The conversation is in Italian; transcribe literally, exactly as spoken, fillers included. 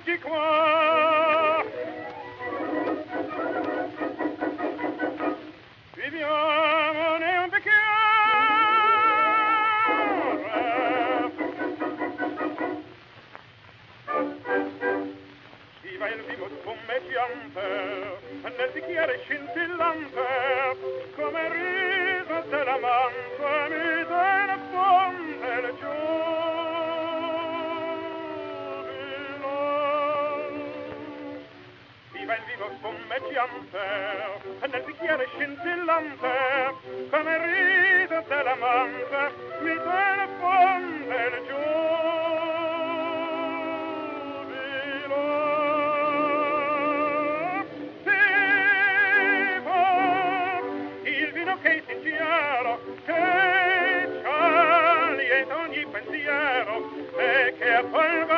amici qua. Viviamone un bicchiere. Viva il vivo spumeggiante, nel bicchiere scintillante, come il riso dell'amante mi tiene fonte il giubilo. Viva il vivo spumeggiante, nel bicchiere scintillante, come il riso dell'amante mi tiene fonte il giubilo. Che è sincero, che c'ha lieto ogni pensiero e che a polvere